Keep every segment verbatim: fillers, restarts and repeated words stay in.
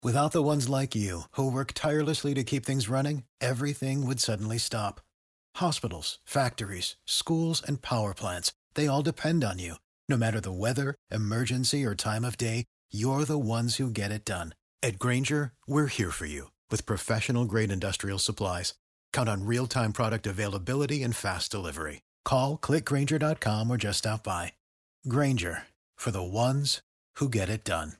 Without the ones like you, who work tirelessly to keep things running, everything would suddenly stop. Hospitals, factories, schools, and power plants, they all depend on you. No matter the weather, emergency, or time of day, you're the ones who get it done. At Grainger, we're here for you with professional-grade industrial supplies. Count on real-time product availability and fast delivery. Call, click Grainger dot com, or just stop by. Grainger, for the ones who get it done.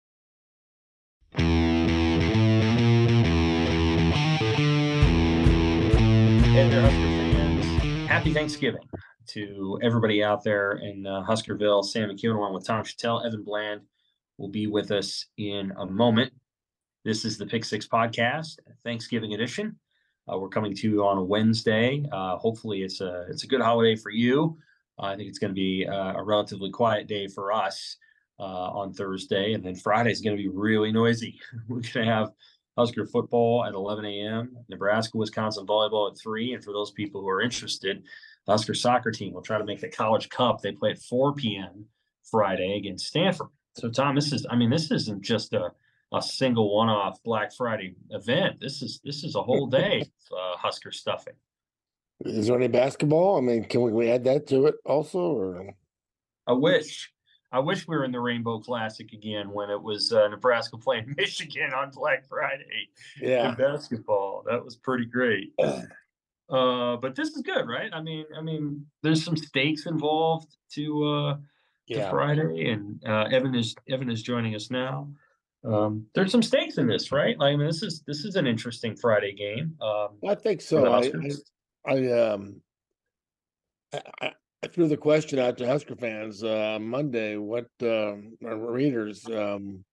Hey there, Husker fans. Happy Thanksgiving to everybody out there in uh, Huskerville. Sam McKeown along with Tom Chattel. Evan Bland will be with us in a moment. This is the Pick Six Podcast, Thanksgiving edition. Uh, we're coming to you on a Wednesday. Uh, hopefully it's a, it's a good holiday for you. Uh, I think it's going to be uh, a relatively quiet day for us uh, on Thursday. And then Friday is going to be really noisy. We're going to have Husker football at eleven a.m., Nebraska, Wisconsin volleyball at three. And for those people who are interested, the Husker soccer team will try to make the College Cup. They play at four p.m. Friday against Stanford. So, Tom, this is, I mean, this isn't just a, a single one-off Black Friday event. This is this is a whole day of uh, Husker stuffing. Is there any basketball? I mean, can we, we add that to it also? Or I wish. I wish we were in the Rainbow Classic again when it was uh, Nebraska playing Michigan on Black Friday. Yeah, in basketball. That was pretty great. Uh, but this is good, right? I mean, I mean, there's some stakes involved to uh, yeah. to Friday, and uh, Evan is Evan is joining us now. Um, there's some stakes in this, right? Like, I mean, this is this is an interesting Friday game. Um, I think so. I, I, I um, I, I I threw the question out to Husker fans uh, Monday. What uh, our readers, um,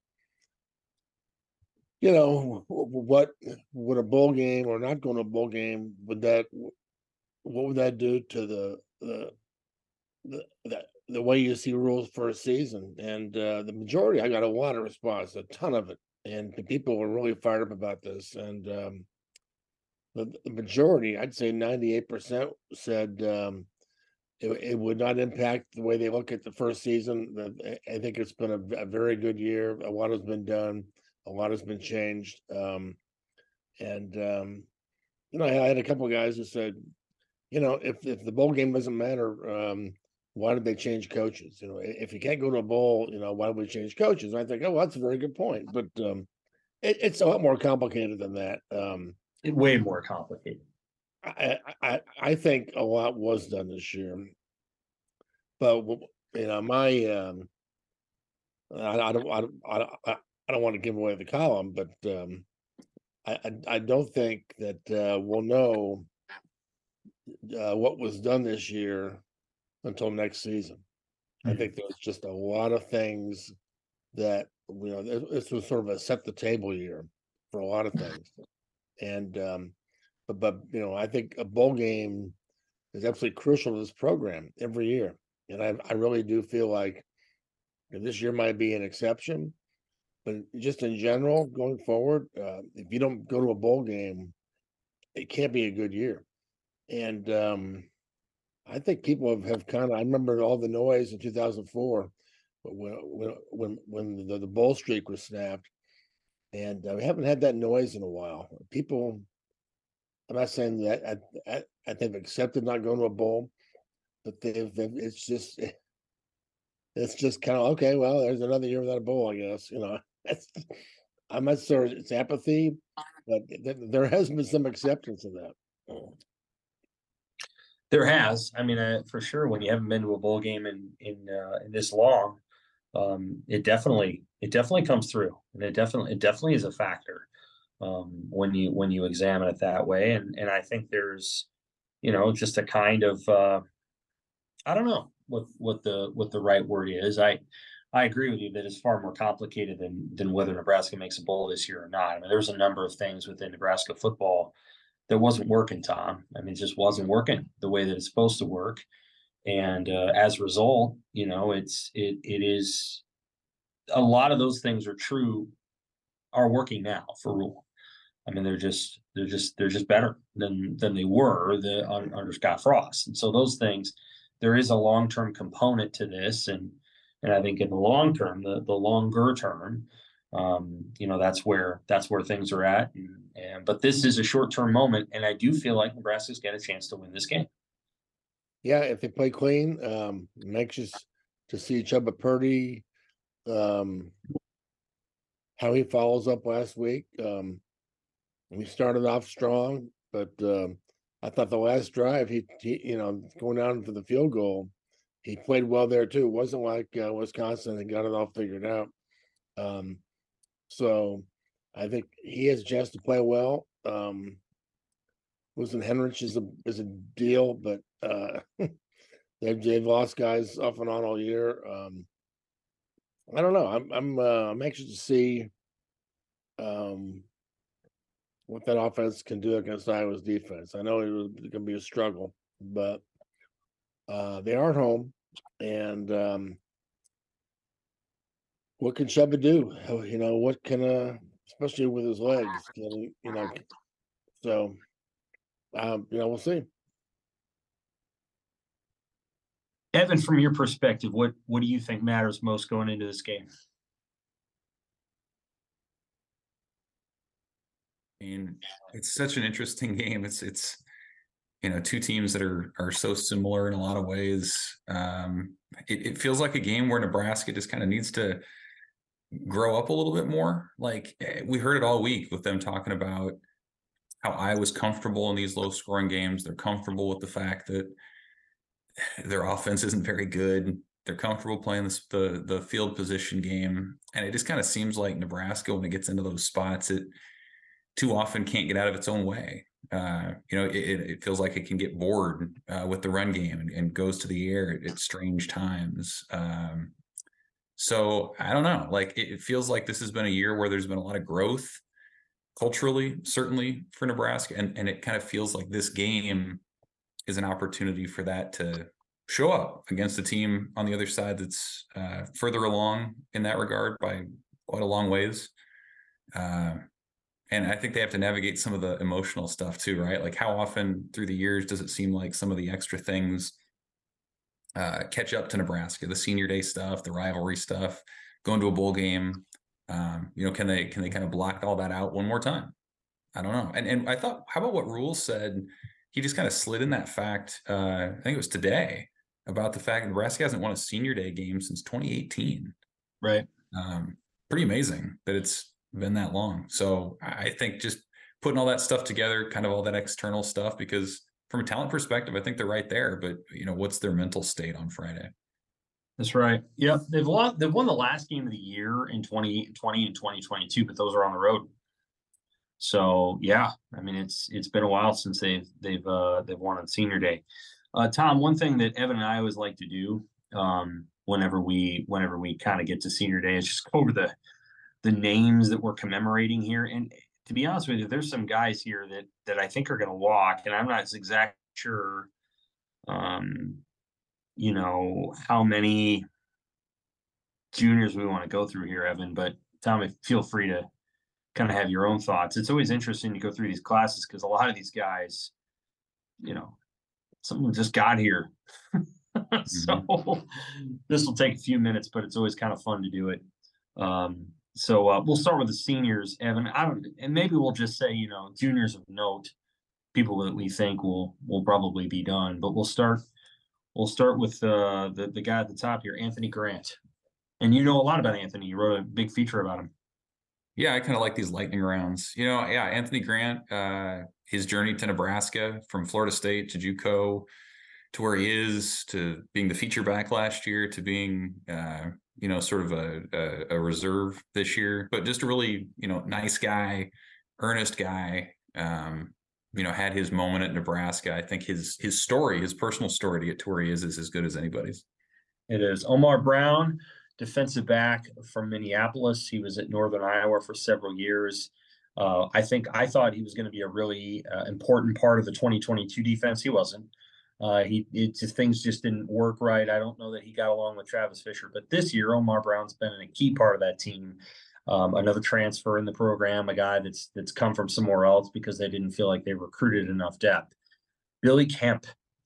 you know, what would a bowl game or not going to a bowl game would that? What would that do to the the the the, the way you see rules for a season? And uh, the majority, I got a lot of response, a ton of it, and the people were really fired up about this. And um, the, the majority, I'd say ninety-eight percent, said. Um, It, it would not impact the way they look at the first season. I think it's been a, a very good year. A lot has been done. A lot has been changed. Um, and, um, you know, I had a couple of guys who said, you know, if, if the bowl game doesn't matter, um, why did they change coaches? You know, if you can't go to a bowl, you know, why would we change coaches? And I think, oh, well, that's a very good point. But um, it, it's a lot more complicated than that. Um, it, way more complicated. I, I I think a lot was done this year, but you know my um, I, I don't I don't I, I don't want to give away the column, but um, I, I I don't think that uh, we'll know uh, what was done this year until next season. Mm-hmm. I think there's just a lot of things that you know this was sort of a set the table year for a lot of things, and. Um, But, but you know, I think a bowl game is absolutely crucial to this program every year, and I, I really do feel like you know, this year might be an exception, but just in general, going forward, uh, if you don't go to a bowl game, it can't be a good year. And um, I think people have, have kind of. I remember all the noise in two thousand four, when when when when the, the bowl streak was snapped, and uh, we haven't had that noise in a while. People. I'm not saying that I, I, I they've accepted not going to a bowl, but they've, they've it's just it's just kind of okay. Well, there's another year without a bowl, I guess. You know, it's, I'm not sure it's apathy, but th- there has been some acceptance of that. There has. I mean, uh, for sure. When you haven't been to a bowl game in in, uh, in this long, um, it definitely it definitely comes through, and it definitely it definitely is a factor. Um, when you when you examine it that way, and and I think there's, you know, just a kind of uh, I don't know what what the what the right word is. I I agree with you that it's far more complicated than than whether Nebraska makes a bowl this year or not. I mean, there's a number of things within Nebraska football that wasn't working, Tom. I mean, it just wasn't working the way that it's supposed to work, and uh, as a result, you know, it's it it is a lot of those things are true are working now for Rule. I mean, they're just they're just they're just better than than they were the, under, under Scott Frost. And so those things, there is a long-term component to this, and and I think in the long term, the the longer term, Um, you know, that's where that's where things are at. And, and but this is a short term moment, and I do feel like Nebraska's got a chance to win this game. Yeah, if they play clean, um, I'm anxious to see Chuba Purdy, um, how he follows up last week. Um, we started off strong, but um, I thought the last drive, he, he, you know, going down for the field goal, he played well there too. It wasn't like uh, Wisconsin and got it all figured out. Um, so I think he has a chance to play well. Um, Losing Henrich is a is a deal, but uh, they've they've lost guys off and on all year. Um, I don't know. I'm I'm uh, I'm anxious to see um, what that offense can do against Iowa's defense. I know it was going to be a struggle, but uh, they are at home, and um, what can Chuba do? How- You know, what can uh, especially with his legs, can he, you know, so um, you know, we'll see. Evan, from your perspective, what what do you think matters most going into this game? I mean, it's such an interesting game. It's it's you know, two teams that are are so similar in a lot of ways. Um, it, it feels like a game where Nebraska just kind of needs to grow up a little bit more. Like we heard it all week with them talking about how Iowa's comfortable in these low scoring games. They're comfortable with the fact that their offense isn't very good. They're comfortable playing this, the the field position game, and it just kind of seems like Nebraska, when it gets into those spots, it too often can't get out of its own way. Uh, you know, it, it feels like it can get bored uh, with the run game and, and goes to the air at, at strange times. Um, so I don't know. Like it, it feels like this has been a year where there's been a lot of growth culturally, certainly for Nebraska, and and it kind of feels like this game is an opportunity for that to show up against a team on the other side that's uh, further along in that regard by quite a long ways. Uh, and I think they have to navigate some of the emotional stuff too, right? Like how often through the years does it seem like some of the extra things uh, catch up to Nebraska, the senior day stuff, the rivalry stuff, going to a bowl game? Um, you know, can they can they kind of block all that out one more time? I don't know. And and I thought, how about what Rule said? He just kind of slid in that fact. Uh, I think it was today about the fact that Nebraska hasn't won a senior day game since twenty eighteen. Right. Um, pretty amazing that it's been that long. So I think just putting all that stuff together, kind of all that external stuff, because from a talent perspective, I think they're right there. But you know, what's their mental state on Friday? That's right. Yep. They've won, they've won the last game of the year in twenty twenty and twenty twenty-two, but those are on the road. So yeah, I mean it's it's been a while since they've they've uh they've won on senior day. Uh Tom, one thing that Evan and I always like to do um whenever we whenever we kind of get to senior day is just go over the the names that we're commemorating here. And to be honest with you, there's some guys here that that I think are gonna walk, and I'm not exactly sure um, you know, how many juniors we want to go through here, Evan, but Tom, feel free to kind of have your own thoughts. It's always interesting to go through these classes because a lot of these guys, you know, some of them just got here. So mm-hmm. This will take a few minutes, but it's always kind of fun to do it. Um, so uh, we'll start with the seniors, Evan. I don't, and maybe we'll just say, you know, juniors of note, people that we think will will probably be done. But we'll start. We'll start with uh, the the guy at the top here, Anthony Grant. And you know a lot about Anthony. You wrote a big feature about him. Yeah, I kind of like these lightning rounds. You know, yeah, Anthony Grant, uh, his journey to Nebraska from Florida State to JUCO to where he is, to being the feature back last year, to being, uh, you know, sort of a, a, a reserve this year, but just a really, you know, nice guy, earnest guy, um, you know, had his moment at Nebraska. I think his his story, his personal story to get to where he is, is as good as anybody's. It is. Omar Brown, defensive back from Minneapolis. He was at Northern Iowa for several years. Uh, I think I thought he was going to be a really uh, important part of the twenty twenty-two defense. He wasn't. Uh, he it just things just didn't work right. I don't know that he got along with Travis Fisher, but this year Omar Brown's been a key part of that team. Um, another transfer in the program, a guy that's that's come from somewhere else because they didn't feel like they recruited enough depth. Billy Kemp,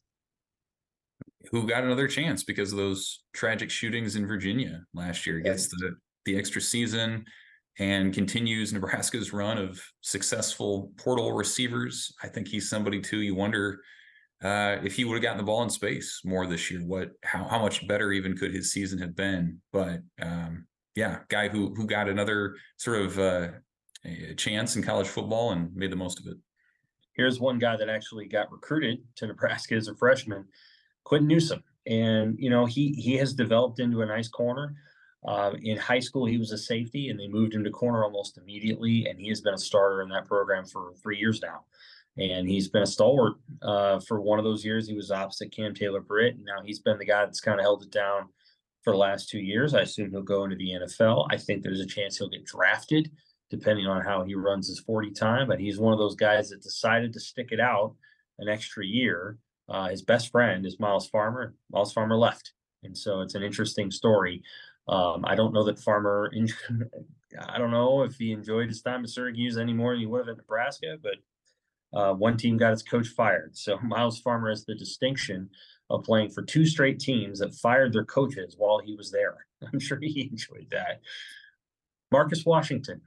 who got another chance because of those tragic shootings in Virginia last year, gets the the extra season. and continues Nebraska's run of successful portal receivers. I think he's somebody too. You wonder uh, if he would have gotten the ball in space more this year, what, how, how much better even could his season have been? But um, yeah, guy who, who got another sort of uh, a chance in college football and made the most of it. Here's one guy that actually got recruited to Nebraska as a freshman, Quentin Newsome. And, you know, he, he has developed into a nice corner. Uh, in high school, he was a safety, and they moved him to corner almost immediately. And he has been a starter in that program for three years now. And he's been a stalwart uh, for one of those years. He was opposite Cam Taylor-Britt, and now he's been the guy that's kind of held it down for the last two years. I assume he'll go into the N F L. I think there's a chance he'll get drafted, depending on how he runs his forty time. But he's one of those guys that decided to stick it out an extra year. Uh, his best friend is Miles Farmer. Miles Farmer left. And so it's an interesting story. Um, I don't know that Farmer, I don't know if he enjoyed his time at Syracuse any more than he would have at Nebraska, but uh, one team got its coach fired. So Miles Farmer has the distinction of playing for two straight teams that fired their coaches while he was there. I'm sure he enjoyed that. Marcus Washington.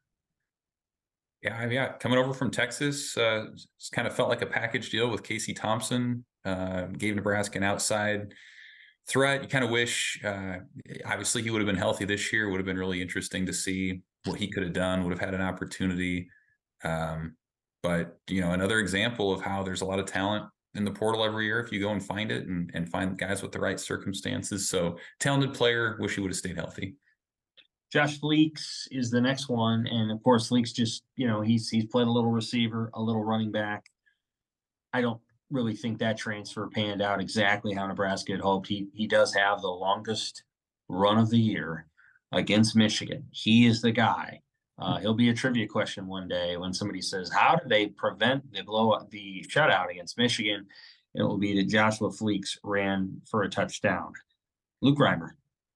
Yeah, yeah, coming over from Texas, uh, it's kind of felt like a package deal with Casey Thompson. Uh, gave Nebraska an outside threat. You kind of wish, uh, obviously, he would have been healthy this year. Would have been really interesting to see what he could have done. Would have had an opportunity. Um, but you know, another example of how there's a lot of talent in the portal every year if you go and find it and, and find guys with the right circumstances. So talented player. Wish he would have stayed healthy. Josh Fleeks is the next one. And of course, Fleeks just, you know, he's he's played a little receiver, a little running back. I don't really think that transfer panned out exactly how Nebraska had hoped. He he does have the longest run of the year against Michigan. He is the guy. Uh, he'll be a trivia question one day when somebody says, how did they prevent the blow up the shutout against Michigan? It will be that Joshua Fleeks ran for a touchdown. Luke Reimer.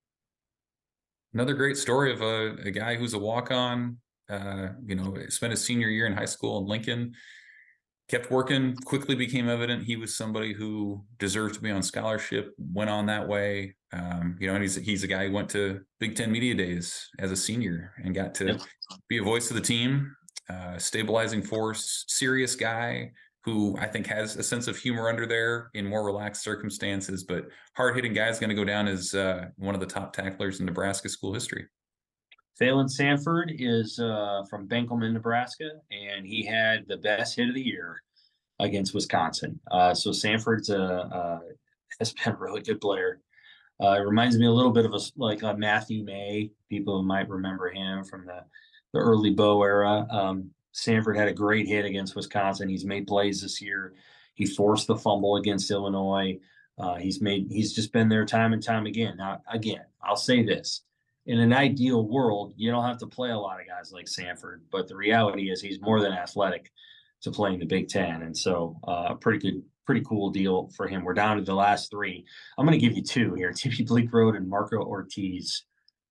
Another great story of a, a guy who's a walk-on, uh, you know, spent his senior year in high school in Lincoln, kept working, quickly became evident he was somebody who deserved to be on scholarship, went on that way. Um, you know, and he's, he's a guy who went to Big Ten Media Days as a senior and got to yep. be a voice of the team, uh, stabilizing force, serious guy who I think has a sense of humor under there in more relaxed circumstances, but hard-hitting guy is going to go down as uh, one of the top tacklers in Nebraska school history. Phelan Sanford is uh, from Benkelman, Nebraska, and he had the best hit of the year against Wisconsin. Uh, so Sanford's a, uh, has been a really good player. Uh, it reminds me a little bit of a, like a Matthew May. People might remember him from the, the early Bo era. Um, Sanford had a great hit against Wisconsin. He's made plays this year. He forced the fumble against Illinois. Uh, he's made. He's just been there time and time again. Now, again, I'll say this. In an ideal world, you don't have to play a lot of guys like Sanford, but the reality is he's more than athletic to play in the Big Ten. And so a uh, pretty good, pretty cool deal for him. We're down to the last three. I'm going to give you two here, T B Bleekrode and Marco Ortiz.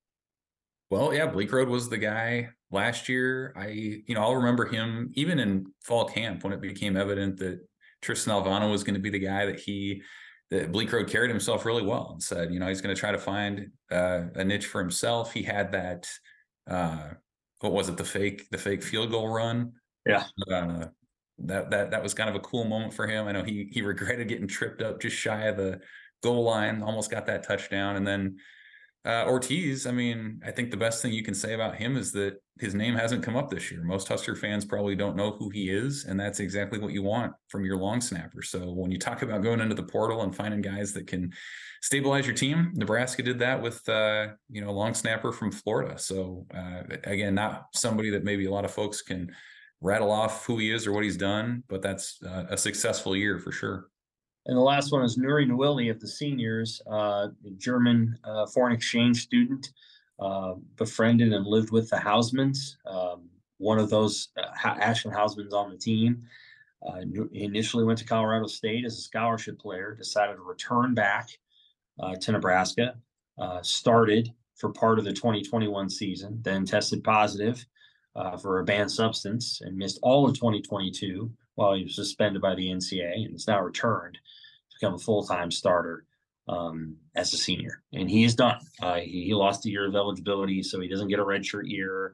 Well, yeah, Bleekrode was the guy last year. I, you know, I'll remember him even in fall camp when it became evident that Tristan Alvano was going to be the guy that he, that Bleekrode carried himself really well and said, you know, he's going to try to find uh, a niche for himself. He had that, uh, what was it? The fake, the fake field goal run. Yeah. Uh, that, that, that was kind of a cool moment for him. I know he, he regretted getting tripped up just shy of the goal line, almost got that touchdown. And then uh, Ortiz, I mean, I think the best thing you can say about him is that his name hasn't come up this year. Most Husker fans probably don't know who he is, and that's exactly what you want from your long snapper. So when you talk about going into the portal and finding guys that can stabilize your team, Nebraska did that with, uh, you know, a long snapper from Florida. So uh, again, not somebody that maybe a lot of folks can rattle off who he is or what he's done, but that's uh, a successful year for sure. And the last one is Nuri Nwili of the seniors, uh, a German uh, foreign exchange student, uh, befriended and lived with the Hausmans. Um, one of those, uh, Ashton Hausmans on the team. Uh, initially went to Colorado State as a scholarship player, decided to return back uh, to Nebraska, uh, started for part of the twenty twenty-one season, then tested positive uh, for a banned substance and missed all of twenty twenty-two while he was suspended by the N C A A, and has now returned to become a full-time starter um, as a senior. And he is done. Uh, he, he lost a year of eligibility, so he doesn't get a redshirt year.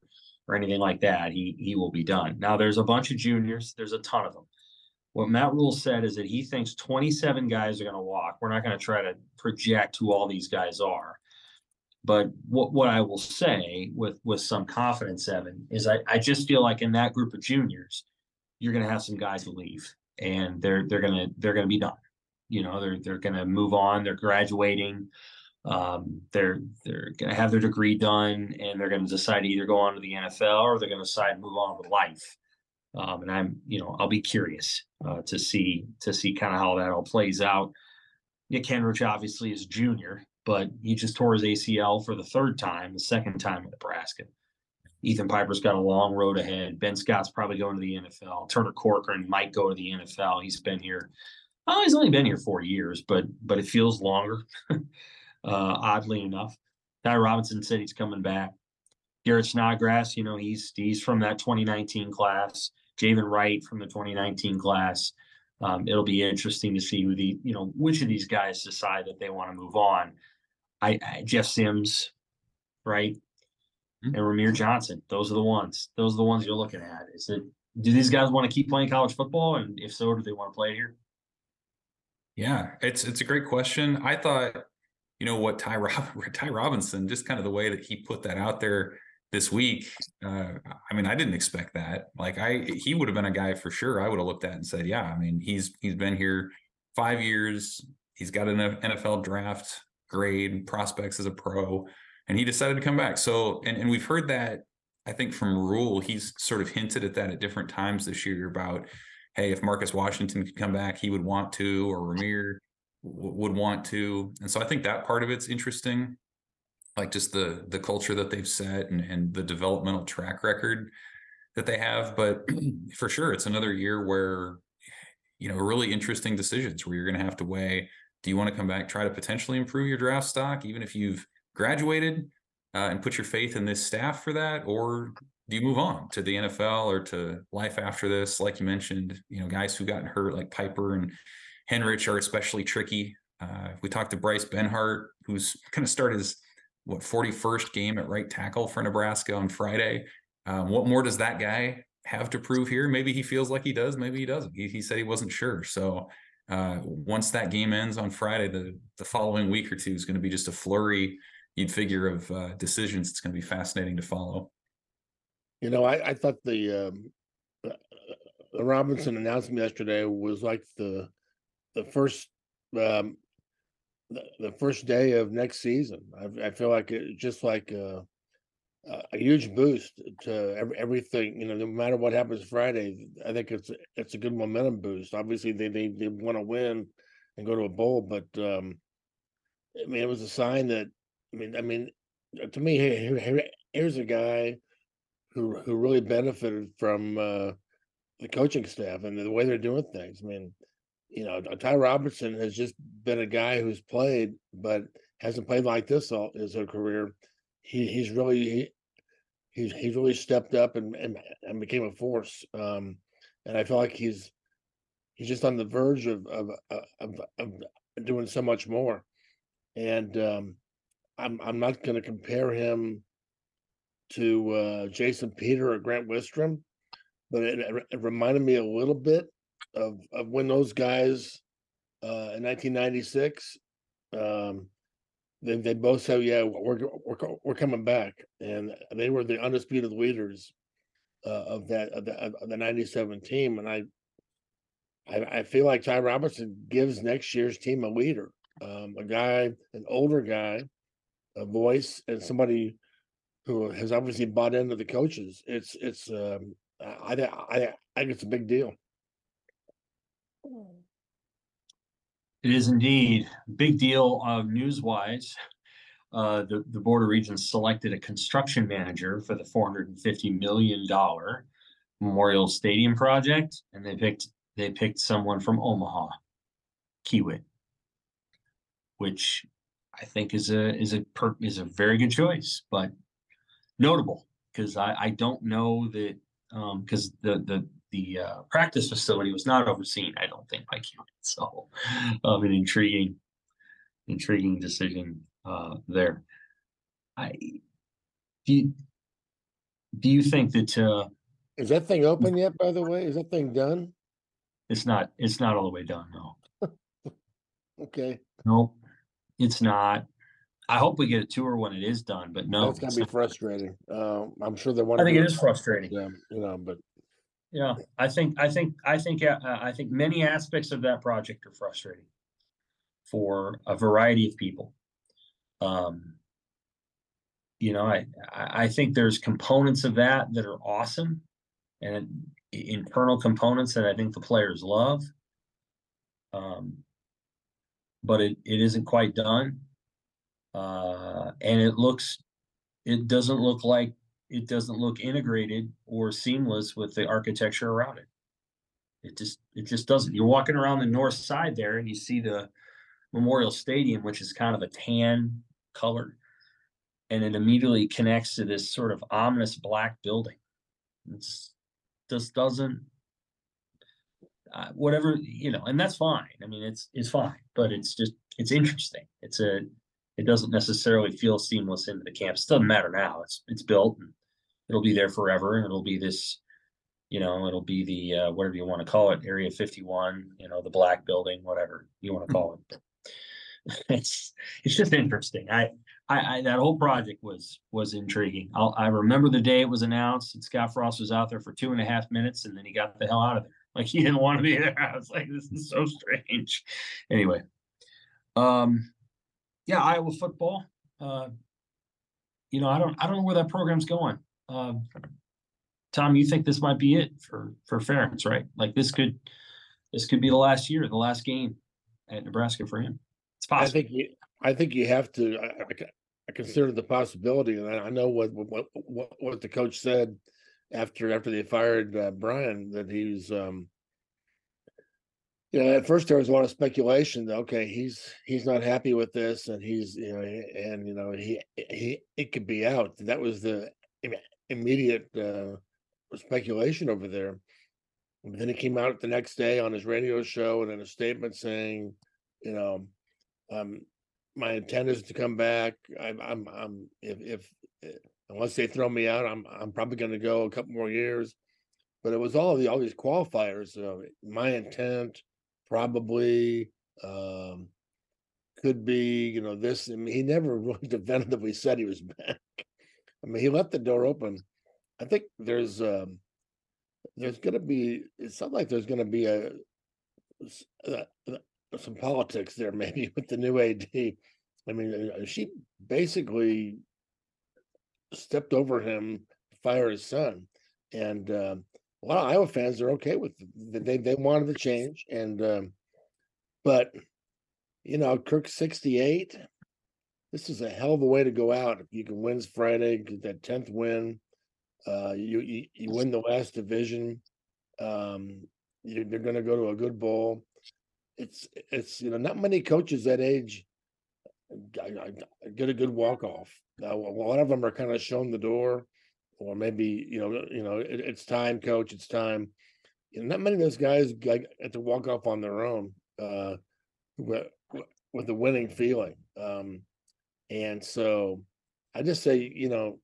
or anything like that, he he will be done. Now there's a bunch of juniors. There's a ton of them. What Matt Rule said is that he thinks twenty-seven guys are going to walk. We're not going to try to project who all these guys are. But what, what I will say with, with some confidence, Evan, is I, I just feel like in that group of juniors, you're going to have some guys who leave, and they're they're going to they're going to be done. You know, they're they're going to move on. They're graduating. Um, they're they're going to have their degree done, and they're going to decide to either go on to the N F L or they're going to decide to move on with life. Um, and I'm, you know, I'll be curious uh, to see to see kind of how that all plays out. Nick Henrich obviously is junior, but he just tore his A C L for the third time, the second time in Nebraska. Ethan Piper's got a long road ahead. Ben Scott's probably going to the N F L. Turner Corcoran might go to the N F L. He's been here. Oh, he's only been here four years, but but it feels longer, uh, oddly enough. Ty Robinson said he's coming back. Garrett Snodgrass, you know, he's he's from that twenty nineteen class. Javen Wright from the twenty nineteen class. Um, it'll be interesting to see who the, you know, which of these guys decide that they want to move on. I, I Jeff Sims, right? Mm-hmm. And Ramir Johnson. Those are the ones. Those are the ones you're looking at. Is it, do these guys want to keep playing college football? And if so, do they want to play here? Yeah, it's it's a great question. I thought, you know what, Ty, Rob, Ty Robinson, just kind of the way that he put that out there this week. Uh, I mean, I didn't expect that. Like I, he would have been a guy for sure. I would have looked at and said, yeah, I mean, he's, he's been here five years. He's got an N F L draft grade, prospects as a pro, and he decided to come back. So, and, and we've heard that, I think from Rule, he's sort of hinted at that at different times this year about, hey, if Marcus Washington could come back, he would want to, or Ramir w- would want to. And so I think that part of it's interesting. Like just the the culture that they've set and, and the developmental track record that they have. But for sure, it's another year where, you know, really interesting decisions where you're going to have to weigh, do you want to come back, try to potentially improve your draft stock, even if you've graduated uh, and put your faith in this staff for that? Or do you move on to the N F L or to life after this? Like you mentioned, you know, guys who gotten hurt like Piper and Henrich are especially tricky. Uh, we talked to Bryce Benhart, who's going to start his what forty-first game at right tackle for Nebraska on Friday. Um, what more does that guy have to prove here? Maybe he feels like he does. Maybe he doesn't. He, he said he wasn't sure. So uh, once that game ends on Friday, the, the following week or two is going to be just a flurry, you'd figure, of uh, decisions. It's going to be fascinating to follow. You know, I, I thought the, um, the Robinson announcement yesterday was like the the first um, the, the first day of next season. I, I feel like it's just like a, a huge boost to every, everything. You know, no matter what happens Friday, I think it's it's a good momentum boost. Obviously, they they, they want to win and go to a bowl, but um, I mean, it was a sign that I mean, I mean, to me, here, here, here's a guy who who really benefited from uh, the coaching staff and the way they're doing things. I mean, you know, Ty Robinson has just been a guy who's played, but hasn't played like this all his whole career. He he's really he, he's he's really stepped up and, and and became a force. Um, and I feel like he's he's just on the verge of of of, of doing so much more. And um, I'm I'm not going to compare him to uh, Jason Peter or Grant Wistrom, but it, it reminded me a little bit of of when those guys uh, in nineteen ninety-six, um, they they both said, "Yeah, we're we're we're coming back," and they were the undisputed leaders uh, of that of the, of the ninety-seven team. And I, I I feel like Ty Robinson gives next year's team a leader, um, a guy, an older guy, a voice, and somebody who has obviously bought into the coaches. It's it's um, I I I think it's a big deal. It is indeed big deal. Uh, news-wise, uh, the the Board of Regents selected a construction manager for the four hundred fifty million dollar Memorial Stadium project, and they picked they picked someone from Omaha, Kiewit, which I think is a is a per, is a very good choice, but notable because I I don't know that because um, the the the uh, practice facility was not overseen, I don't think, by Kiewit. So, um, an intriguing, intriguing decision uh, there. I, do you, do you think that uh, Is that thing open yet, by the way? Is that thing done? it's not it's not all the way done? No, Okay. no, it's not. I hope we get a tour when it is done, but no, That's gonna it's be not. frustrating. Um, I'm sure they want I to think do it it, is frustrating. um, you know, but Yeah, I think I think I think uh, I think many aspects of that project are frustrating for a variety of people. Um, you know, I I I think there's components of that that are awesome, and internal components that I think the players love. Um, but it, it isn't quite done, uh, and it looks it doesn't look like it doesn't look integrated or seamless with the architecture around it. It just it just doesn't. You're walking around the north side there, and you see the Memorial Stadium, which is kind of a tan color, and it immediately connects to this sort of ominous black building. It's just doesn't uh, whatever you know, and that's fine. I mean, it's it's fine, but it's just it's interesting. It's a it doesn't necessarily feel seamless into the campus. It doesn't matter now. It's it's built and it'll be there forever, and it'll be this. You know, it'll be the uh, whatever you want to call it, Area fifty-one. You know, the black building, whatever you want to call it. it's it's just interesting. I, I, I that whole project was was intriguing. I'll, I remember the day it was announced, and Scott Frost was out there for two and a half minutes, and then he got the hell out of there. Like he didn't want to be there. I was like, this is so strange. Anyway, um, yeah, Iowa football. Uh, you know, I don't I don't know where that program's going. Uh, Tom, you think this might be it for for Ferentz, right? Like this could this could be the last year, the last game at Nebraska for him. It's I possible. think you, I think you have to. I, I, I consider the possibility, and I, I know what, what what what the coach said after after they fired uh, Brian, that he was. Um, you know, at first there was a lot of speculation that okay, he's he's not happy with this, and he's you know, and you know he he it could be out. That was the immediate uh, speculation over there. But then he came out the next day on his radio show and in a statement saying, you know, um, my intent is to come back. I'm, I'm, I'm if, if, if unless they throw me out, I'm, I'm probably going to go a couple more years. But it was all the all these qualifiers. Uh, my intent, probably, um, could be, you know, this. I mean, he never really definitively said he was back. I mean, he left the door open. I think there's, um, there's going to be. It's not like there's going to be a. a some politics there maybe with the new A D. I mean, she basically stepped over him to fire his son, and uh, a lot of Iowa fans are okay with it. They they wanted the change, and um, but you know, Kirk sixty-eight. This is a hell of a way to go out. If you can win Friday, get that tenth win. Uh, you, you you win the last division. Um, you, they're going to go to a good bowl. It's it's you know not many coaches that age get a good walk off. Uh, a lot of them are kind of shown the door, or maybe you know you know it, it's time, coach. It's time. You know, not many of those guys get to walk off on their own uh, with, with a winning feeling. Um, and so, I just say you know,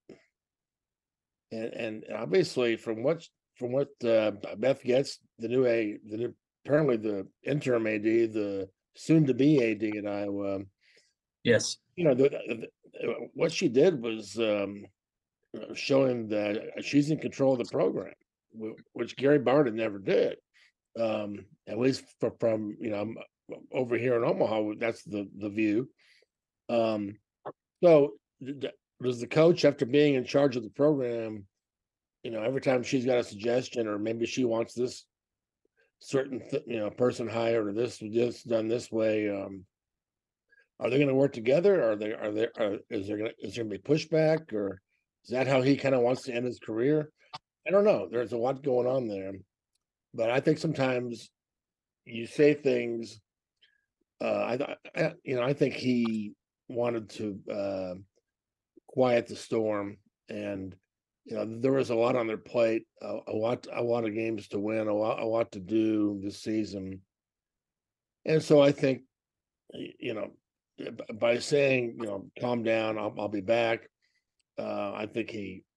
and and obviously from what from what uh, Beth gets, the new a the new apparently the interim A D, the soon to be A D at Iowa. Yes. You know, the, the, what she did was um, showing that she's in control of the program, which Gary Barta never did. Um, at least for, from you know over here in Omaha, that's the the view. Um, so does the coach, after being in charge of the program, you know, every time she's got a suggestion, or maybe she wants this certain th- you know person hired or this this done this way, um, are they going to work together? Are they are there are, is there going to is there going to be pushback, or is that how he kind of wants to end his career? I don't know. There's a lot going on there, but I think sometimes you say things. Uh, I, I you know I think he wanted to uh, quiet the storm, and you know there was a lot on their plate, a, a lot a lot of games to win, a lot a lot to do this season, and so I think you know by saying you know calm down, I'll, I'll be back. Uh, I think he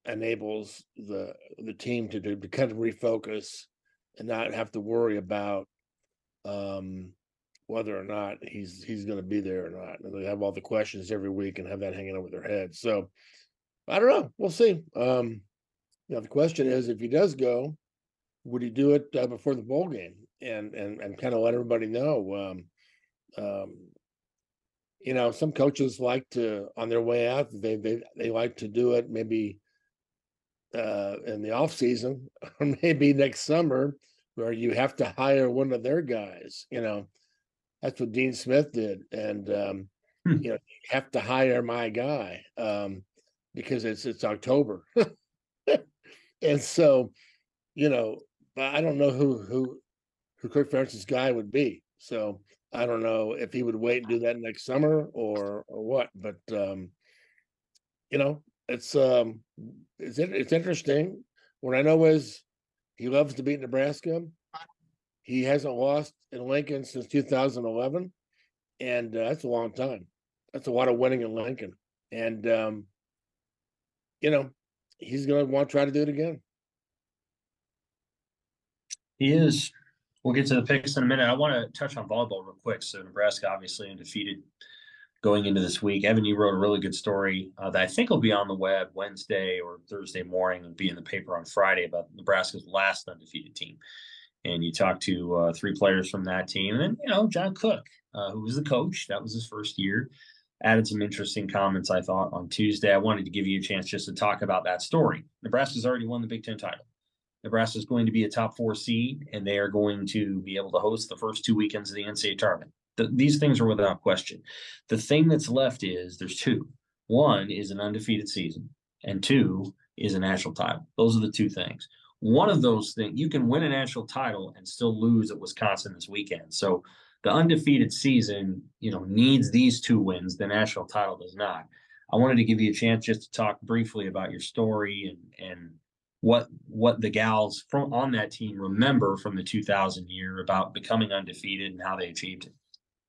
enables the the team to do to kind of refocus and not have to worry about um, whether or not he's he's going to be there or not. And they have all the questions every week and have that hanging over their head. So I don't know. We'll see. Um, you know, the question is, if he does go, would he do it uh, before the bowl game and and and kind of let everybody know? Um, um, you know, some coaches like to on their way out. They they they like to do it maybe uh, in the off season or maybe next summer, where you have to hire one of their guys. You know, that's what Dean Smith did, and um, Hmm. you know, you have to hire my guy um, because it's it's October, and so you know, but I don't know who who who Kirk Ferentz's guy would be. So I don't know if he would wait and do that next summer or or what. But um, you know, it's um, it's it's interesting. What I know is he loves to beat Nebraska. He hasn't lost in Lincoln since two thousand eleven, and uh, that's a long time. That's a lot of winning in Lincoln, and um, you know, he's going to want to try to do it again. He is. We'll get to the picks in a minute. I want to touch on volleyball real quick. So Nebraska obviously undefeated going into this week. Evan, you wrote a really good story uh, that I think will be on the web Wednesday or Thursday morning and be in the paper on Friday about Nebraska's last undefeated team. And you talked to uh, three players from that team. And then, you know, John Cook, uh, who was the coach, that was his first year, added some interesting comments, I thought, on Tuesday. I wanted to give you a chance just to talk about that story. Nebraska's already won the Big Ten title. Nebraska is going to be a top four seed, and they are going to be able to host the first two weekends of the N C double A tournament. The, these things are without question. The thing that's left is there's two. One is an undefeated season, and two is a national title. Those are the two things. One of those things, you can win a national title and still lose at Wisconsin this weekend. So the undefeated season, you know, needs these two wins. The national title does not. I wanted to give you a chance just to talk briefly about your story and and what what the gals from on that team remember from the two thousand year about becoming undefeated and how they achieved it.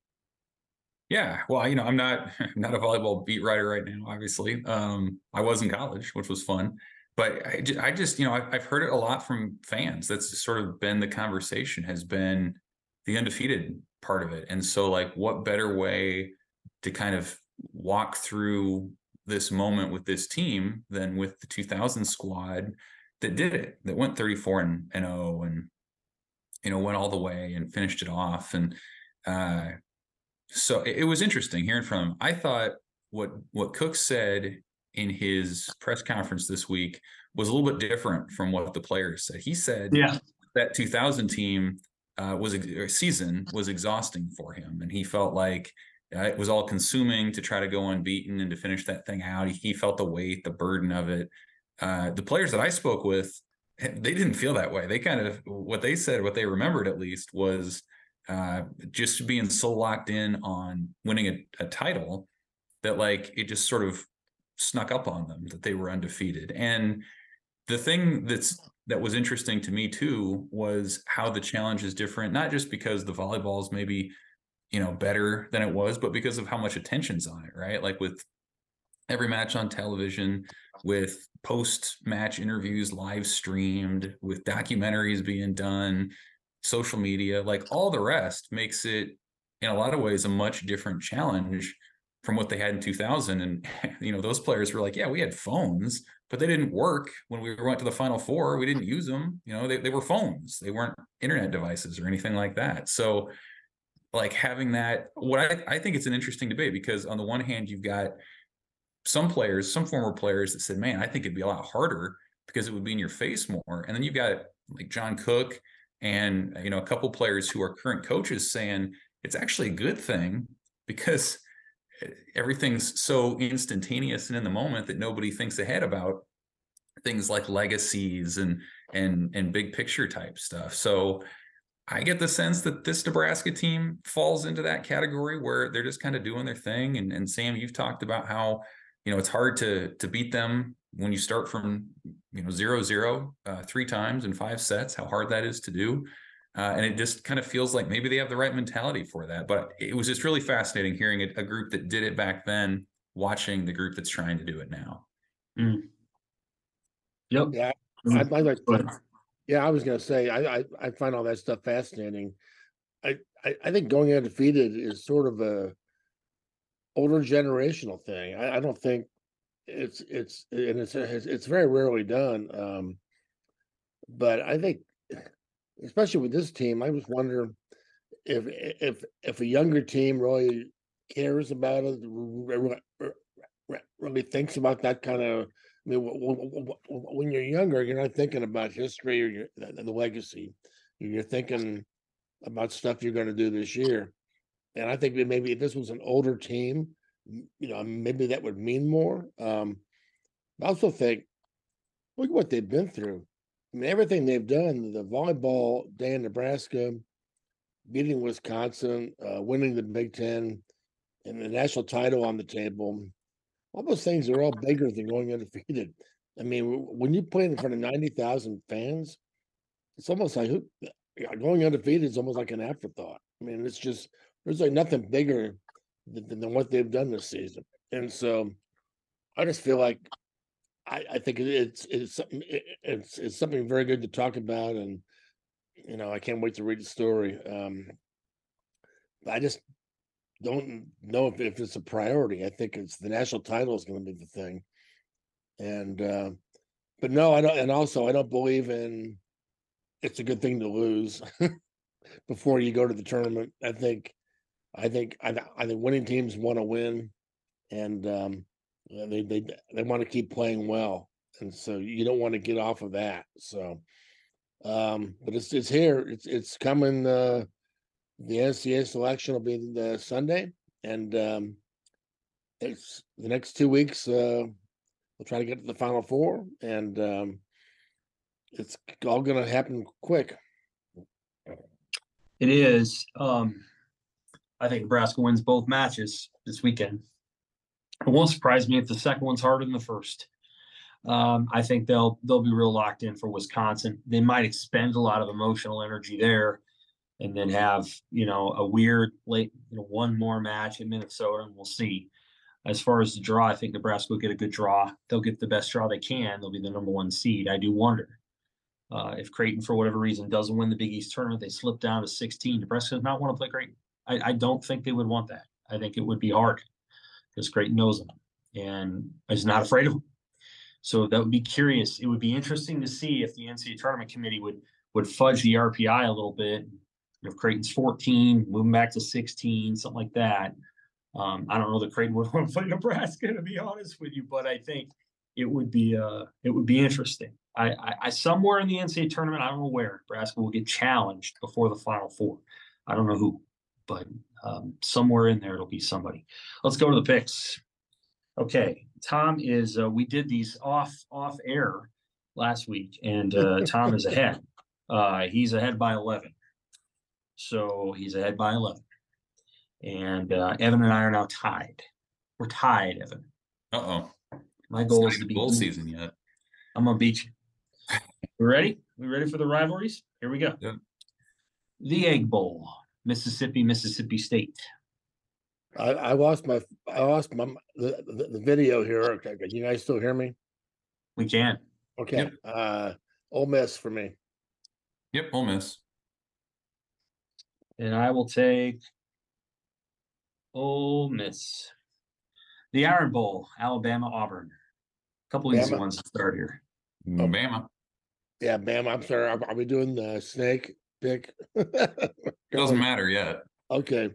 Yeah, well, you know, I'm not I'm not a volleyball beat writer right now. Obviously, um, I was in college, which was fun, but I, I just, you know, I've, I've heard it a lot from fans. That's sort of been the conversation, has been the undefeated part of it. And so, like, what better way to kind of walk through this moment with this team than with the two thousand squad that did it, that went thirty-four and oh and, you know, went all the way and finished it off. And uh, so it, it was interesting hearing from him. I thought what, what Cook said in his press conference this week was a little bit different from what the players said. He said yeah. that two thousand team uh, was a season was exhausting for him. And he felt like uh, it was all consuming to try to go unbeaten and to finish that thing out. He, he felt the weight, the burden of it. Uh, the players that I spoke with, they didn't feel that way. They kind of, what they said, what they remembered at least, was uh, just being so locked in on winning a, a title that, like, it just sort of snuck up on them that they were undefeated. And the thing that's that was interesting to me too was how the challenge is different, not just because the volleyball is maybe, you know, better than it was, but because of how much attention's on it, right? Like with every match on television, with post-match interviews live streamed, with documentaries being done, social media, like all the rest makes it in a lot of ways a much different challenge from what they had in two thousand. And, you know, those players were like, yeah, we had phones, but they didn't work when we went to the Final Four. We didn't use them. You know, they, they were phones. They weren't internet devices or anything like that. So, like, having that, what I, I think it's an interesting debate, because on the one hand, you've got some players, some former players that said, man, I think it'd be a lot harder because it would be in your face more. And then you've got like John Cook and, you know, a couple players who are current coaches saying it's actually a good thing because everything's so instantaneous and in the moment that nobody thinks ahead about things like legacies and, and, and big picture type stuff. So I get the sense that this Nebraska team falls into that category where they're just kind of doing their thing. And, and Sam, you've talked about how, you know, it's hard to to beat them when you start from, you know, zero, zero, uh, three times in five sets, how hard that is to do. Uh, and it just kind of feels like maybe they have the right mentality for that. But it was just really fascinating hearing a, a group that did it back then, watching the group that's trying to do it now. Mm. Yep. Yeah, I, Mhm. I like. Go ahead. Yeah, I was gonna say I, I I find all that stuff fascinating. I, I I think going undefeated is sort of a older generational thing. I, I don't think it's it's and it's it's, it's very rarely done. Um, but I think, especially with this team, I just wonder if if if a younger team really cares about it, re- re- re- really thinks about that kind of. I mean, w- w- w- w- when you're younger, you're not thinking about history or your, the, the legacy. You're thinking about stuff you're going to do this year. And I think that maybe if this was an older team, m- you know, maybe that would mean more. Um, I also think, look at what they've been through. I mean, everything they've done, the volleyball day in Nebraska, beating Wisconsin, uh, winning the Big Ten, and the national title on the table. All those things are all bigger than going undefeated. I mean, w- when you play in front of ninety thousand fans, it's almost like who- yeah, going undefeated is almost like an afterthought. I mean, it's just there's like nothing bigger than, than what they've done this season, and so I just feel like I, I think it- it's it's something it- it's it's something very good to talk about, and you know I can't wait to read the story. Um, I just don't know if, if it's a priority. I think it's the national title is going to be the thing, and uh, but no, I don't. And also, I don't believe in it's a good thing to lose before you go to the tournament. I think I think I, I think winning teams want to win, and um, they they they want to keep playing well, and so you don't want to get off of that. So, um, but it's it's here. It's it's coming. Uh, the N C A A selection will be the Sunday, and um, it's the next two weeks. Uh, we'll try to get to the Final Four, and um, it's all going to happen quick. It is. Um, I think Nebraska wins both matches this weekend. It won't surprise me if the second one's harder than the first. Um, I think they'll they'll be real locked in for Wisconsin. They might expend a lot of emotional energy there, and then have you know a weird late you know one more match in Minnesota, and we'll see. As far as the draw, I think Nebraska will get a good draw. They'll get the best draw they can. They'll be the number one seed. I do wonder uh, if Creighton, for whatever reason, doesn't win the Big East tournament, they slip down to sixteen. Nebraska does not want to play Creighton. I, I don't think they would want that. I think it would be hard because Creighton knows them and is not afraid of them. So that would be curious. It would be interesting to see if the N C A A tournament committee would would fudge the R P I a little bit. If Creighton's fourteen, moving back to sixteen, something like that. Um, I don't know that Creighton would want to play Nebraska, to be honest with you, but I think it would be uh, it would be interesting. I, I, I somewhere in the N C A A tournament, I don't know where Nebraska will get challenged before the Final Four. I don't know who, but um, somewhere in there it'll be somebody. Let's go to the picks. Okay, Tom is. Uh, we did these off off air last week, and uh, Tom is ahead. Uh, he's ahead by eleven, so he's ahead by eleven. And uh, Evan and I are now tied. We're tied, Evan. Uh oh. My goal is to beat bowl you. season yet. I'm gonna beat you. We ready? We ready for the rivalries? Here we go. Yep. The Egg Bowl, Mississippi, Mississippi State. I, I lost my I lost my the, the, the video here. Okay, can you guys still hear me? We can. Okay. Yep. Uh Ole Miss for me. Yep, Ole Miss. And I will take Ole Miss. The Iron Bowl, Alabama, Auburn. A couple easy Bama. ones to start here. Bama. Yeah, Bam. I'm sorry. Are, are we doing the snake pick? Doesn't matter yet. Okay.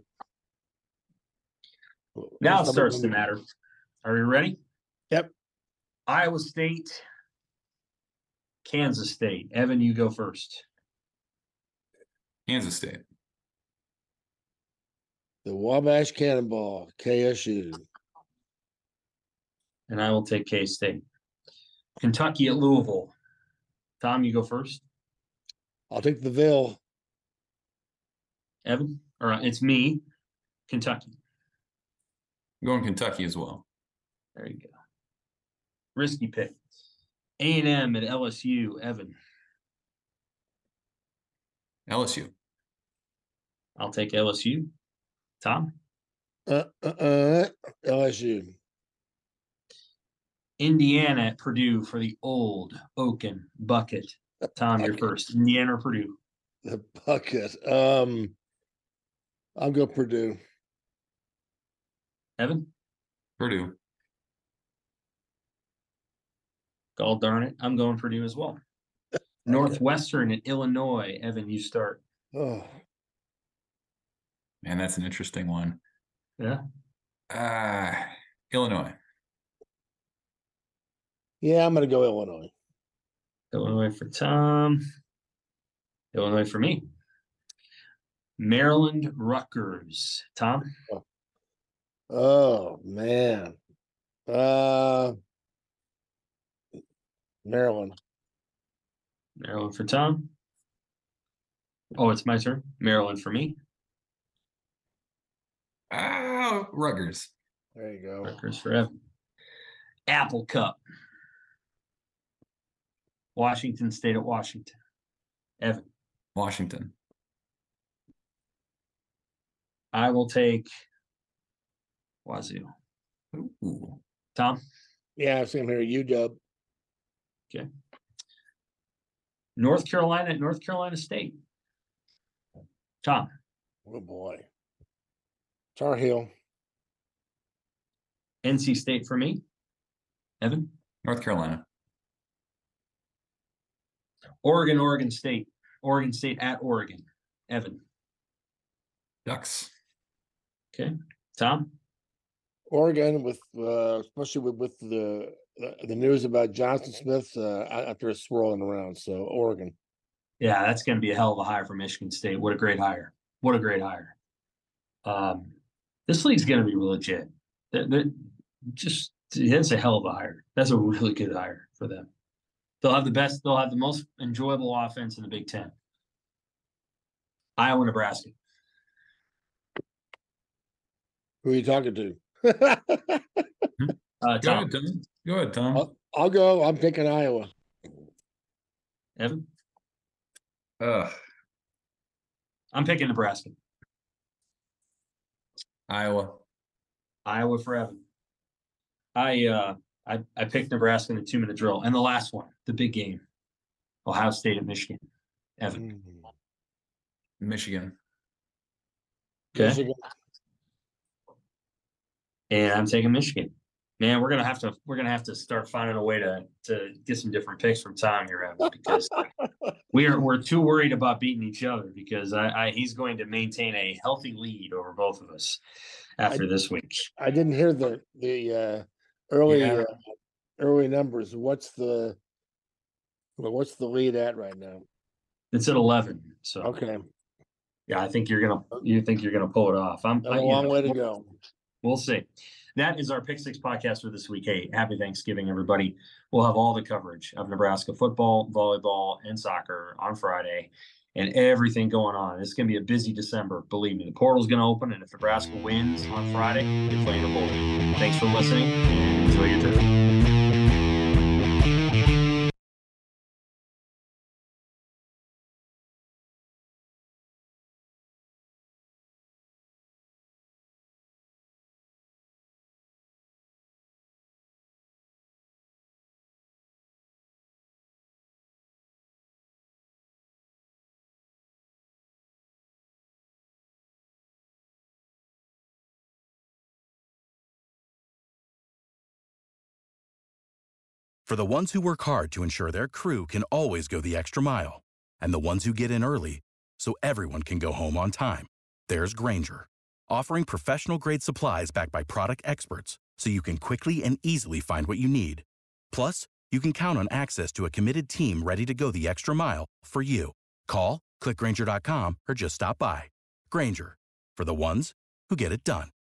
Now Who's it starts to number one? matter. Are you ready? Yep. Iowa State, Kansas State. Evan, you go first. Kansas State. The Wabash Cannonball, K S U. And I will take K-State. Kentucky at Louisville. Tom, you go first. I'll take the Ville. Evan, or uh, it's me, Kentucky. I'm going Kentucky as well. There you go. Risky pick. A and M at L S U. Evan, L S U. I'll take L S U. Tom, Uh, uh, uh, L S U. Indiana at Purdue for the old Oaken bucket. Tom, you're first. Indiana or Purdue? The bucket. Um, I'll go Purdue. Evan? Purdue. God darn it. I'm going Purdue as well. Northwestern at Illinois. Evan, you start. Oh, Man, that's an interesting one. Yeah. Uh, Illinois. yeah, I'm going to go Illinois. Illinois for Tom. Illinois for me. Maryland Rutgers. Tom? Oh, man. Uh, Maryland. Maryland for Tom. Oh, it's my turn. Maryland for me. Oh, Rutgers. There you go. Rutgers for Evan. Apple Cup. Washington State at Washington. Evan. Washington. I will take Wazoo. Ooh. Tom? Yeah, same here. U W. Okay. North Carolina at North Carolina State. Tom? Oh, boy. Tar Heel. N C State for me. Evan? North Carolina. Oregon, Oregon State. Oregon State at Oregon. Evan? Ducks. Okay. Tom? Oregon, with uh, especially with, with the the news about Johnson Smith uh, after a swirling around. So Oregon. Yeah, that's going to be a hell of a hire for Michigan State. What a great hire. What a great hire. Um, this league's going to be legit. They're, they're just that's a hell of a hire. That's a really good hire for them. They'll have the best. They'll have the most enjoyable offense in the Big Ten. Iowa, Nebraska. Who are you talking to? uh, Go Tom. ahead, Tom. Go ahead, Tom. I'll, I'll go. I'm picking Iowa. Evan. Ugh. I'm picking Nebraska. Iowa. Iowa for Evan. I uh I, I picked Nebraska in the two minute drill. And the last one, the big game. Ohio State at Michigan. Evan. Michigan. Okay. Michigan. And I'm taking Michigan. Man, we're gonna have to we're gonna have to start finding a way to to get some different picks from Tom here, Evan, because we are we're too worried about beating each other because I, I he's going to maintain a healthy lead over both of us after I, this week. I didn't hear the the uh, early Yeah. uh, early numbers. What's the well, what's the lead at right now? It's at eleven. So Okay, yeah, I think you're gonna you think you're gonna pull it off. I'm a I, you long know, way to go. We'll see. That is our Pick Six podcast for this week. Hey, happy Thanksgiving, everybody. We'll have all the coverage of Nebraska football, volleyball, and soccer on Friday and everything going on. It's going to be a busy December. Believe me, the portal's going to open, and if Nebraska wins on Friday, they play in a bowl game. Thanks for listening, and enjoy your turkey. For the ones who work hard to ensure their crew can always go the extra mile, and the ones who get in early so everyone can go home on time, there's Grainger, offering professional-grade supplies backed by product experts so you can quickly and easily find what you need. Plus, you can count on access to a committed team ready to go the extra mile for you. Call, click Grainger dot com, or just stop by. Grainger, for the ones who get it done.